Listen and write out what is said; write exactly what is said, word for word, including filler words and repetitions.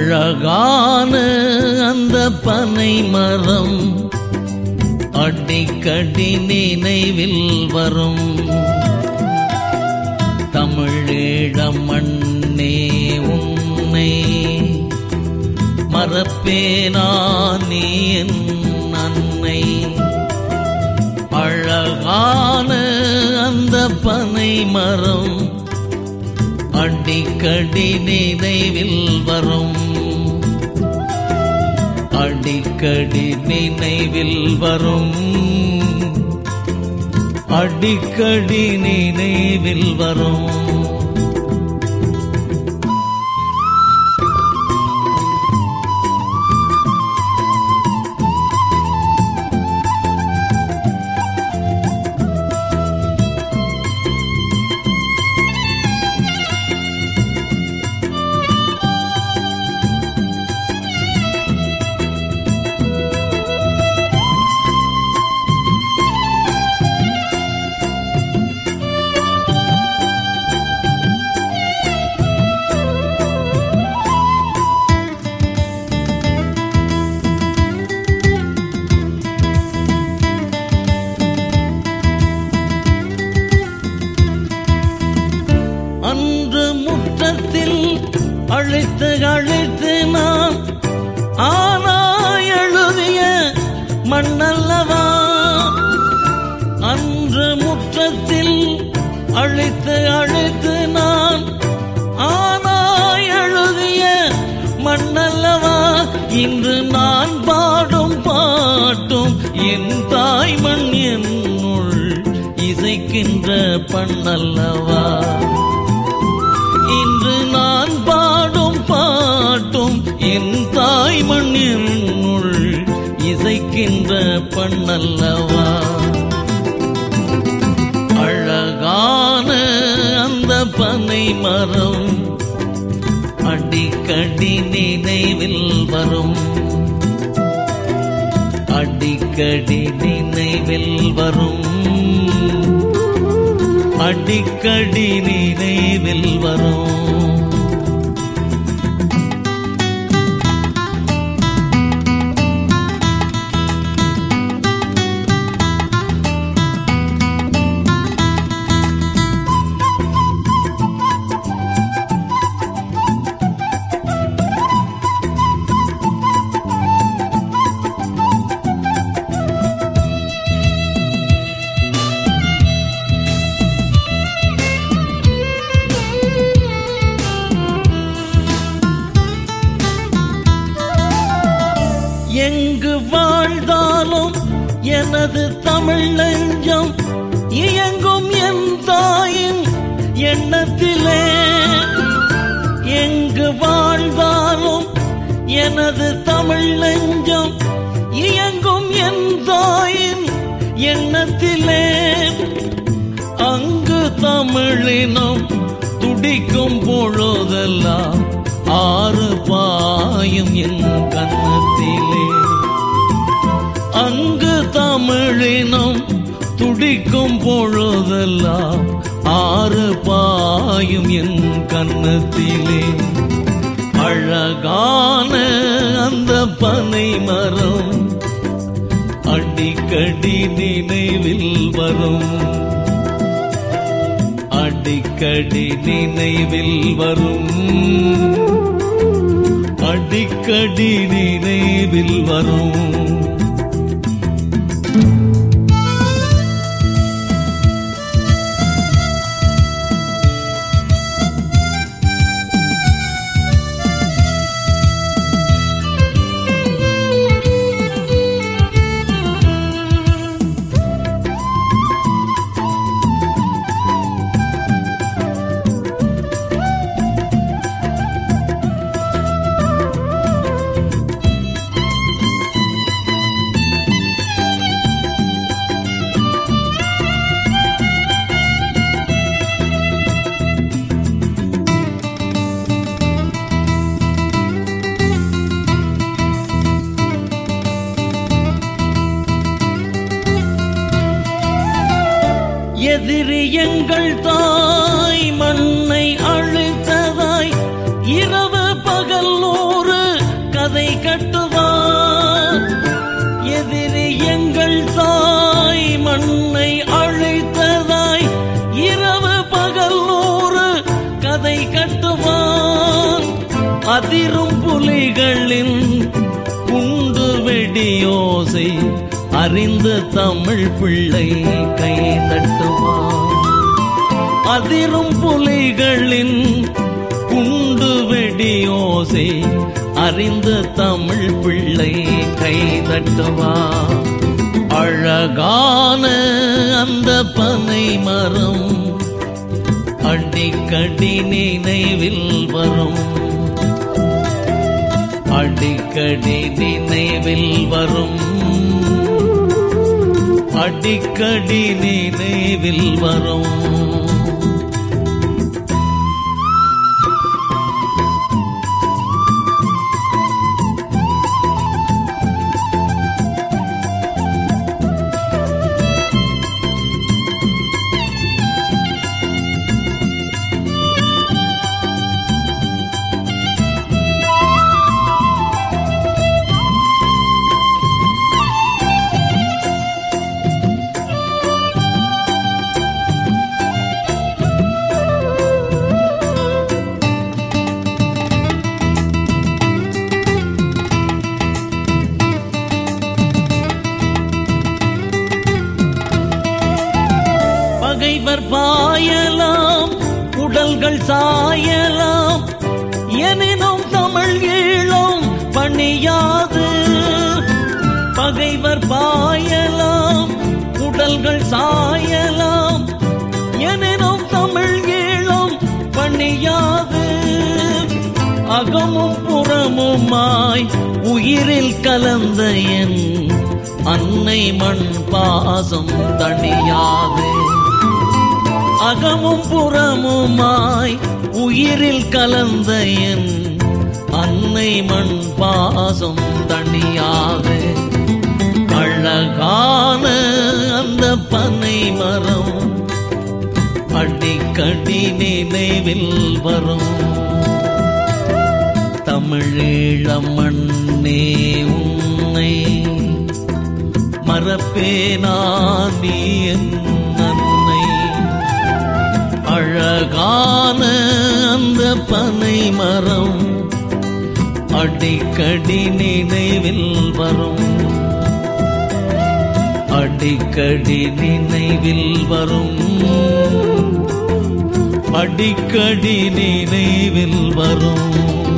அழகான அந்த பனை மரம் அடிக்கடி நினைவில் வரும். தமிழீழ மண்ணே உன்னை மறப்பேனா நீ என் அன்னை. அழகான அந்த பனை மரம் அடிக்கடி நினைவில் வரும். அடிக்கடி நினைவில் வரும். அடிக்கடி நினைவில் வரும். அன்று முற்றத்தில் அழைத்து அழைத்து நான் ஆனா எழுதிய மண்ணல்லவா. அன்று முற்றத்தில் அழைத்து அழைத்து நான் ஆனா எழுதிய மண்ணல்லவா. இன்று நான் பாடும் பாட்டும் என் தாய் மண் என்னுள் இசைக்கின்ற பண்ணல்லவா. இன்று நான் பாடும் பாட்டும் என் தாய் மண்ணினுள் இசைக்கின்ற பண்ணல்லவா. அழகான அந்த பனை மரம் அடிக்கடி நினைவில் வரும். அடிக்கடி நினைவில் வரும். அடிக்கடி நினைவில் வரும். எங்கு வாழ்ந்தாலும் எனது தமிழ் நெஞ்சம் இயங்கும் என் தாயின் எண்ணத்திலே. எங்கு வாழ்ந்தாலும் எனது தமிழ் நெஞ்சம் இயங்கும் என் தாயின் எண்ணத்திலே. அங்கு தமிழினம் துடிக்கும் பொழுதெல்லாம் ஆறு பாயும் என் கன்னத்திலே. அங்கு தமிழினம் துடிக்கும் பொழுதெல்லாம் ஆறு பாயும் என் கன்னத்திலே. அழகான அந்த பனை மரம் அடிக்கடி நினைவில் வரும். அடிக்கடி நினைவில் வரும். அடிக்கடி நினைவில் வரும். கதை கட்டுவான். அதிரும் புலிகளின் குண்டு வெடியோசை அறிந்த தமிழ் பிள்ளை கை தட்டுவான். அதிரும் புலிகளின் குண்டு வெடியோசை அறிந்த தமிழ் பிள்ளை கை தட்டுவான். அழகான அந்த பனை மரம் அடிக்கடி நினைவில் வரும். அடிக்கடி நினைவில் வரும். அடிக்கடி நினைவில் வரும். பகைவர் பாயலாம், உடல்கள் சாயலாம், எனினும் தமிழ் ஈழம் பணியாது. பகைவர் பாயலாம், உடல்கள் சாயலாம், எனினும் தமிழ் ஈழம் பணியாது. அகமும் புறமுமாய் உயிரில் கலந்த என் அன்னை மண் பாசம் தணியாது. அகமும் புறமுமாய் உயிரில் கலந்த என் அன்னை மண் பாசம் தணியாது. அழகான அந்த பனை மரம் அடிக்கடி நினைவில் வரும். தமிழீழம் மண்ணே உன்னை மறப்பேனா நீ என் அன்னை. அழகான அந்த பனை மரம் அடிக்கடி நினைவில் வரும். அடிக்கடி நினைவில் வரும். அடிக்கடி நினைவில் வரும்.